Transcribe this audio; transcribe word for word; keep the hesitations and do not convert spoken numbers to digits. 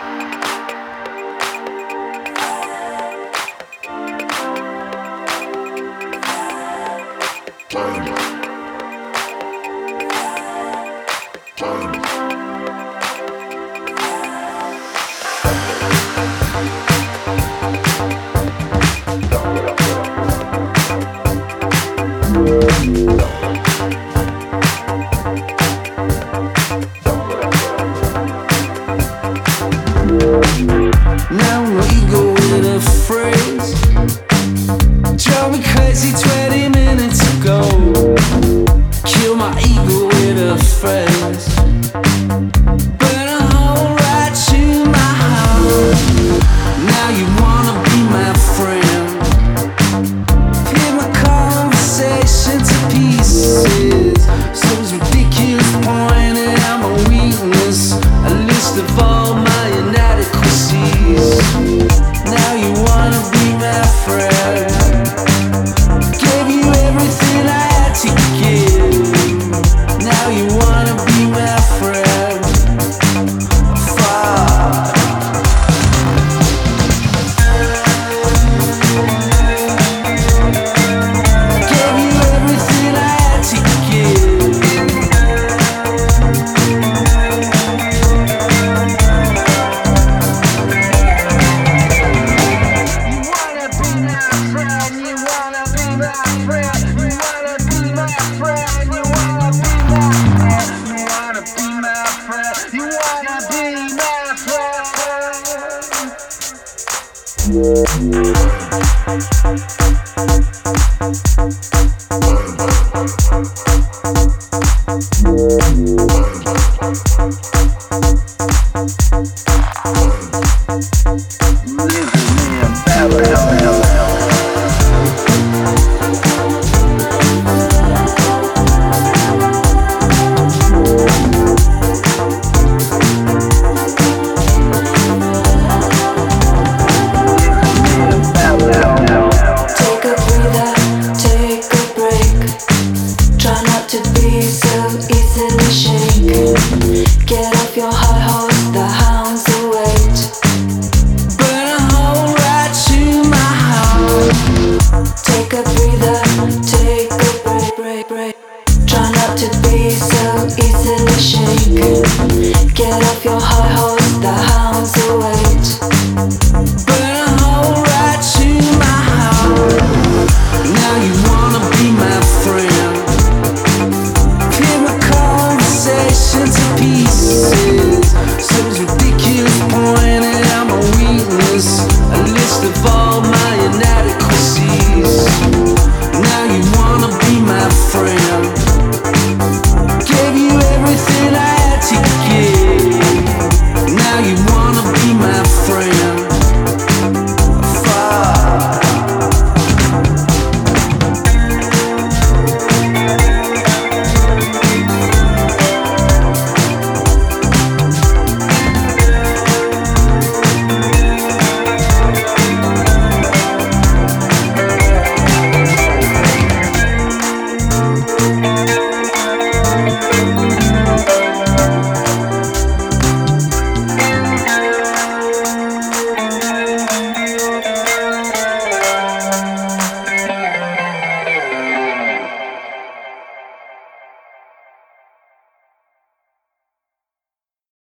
Now my ego with a phrase drove me crazy twenty minutes ago. Kill my ego with a phrase. Burn a hole right to my heart. Now you wanna be my friend. Pin my conversation to pieces. So's ridiculous, pointing out my weakness. A list of all my inadequacies. Now you wanna be my friend. Gave you everything I had to give. Now you wanna be my friend. Fuck. Gave you everything I had to give. Get off your high horse, the hounds await. Burn a hole right to my heart. Take a breather, take a break, break, break. Try not to be so easily shaken. Get off your high horse, the hounds await.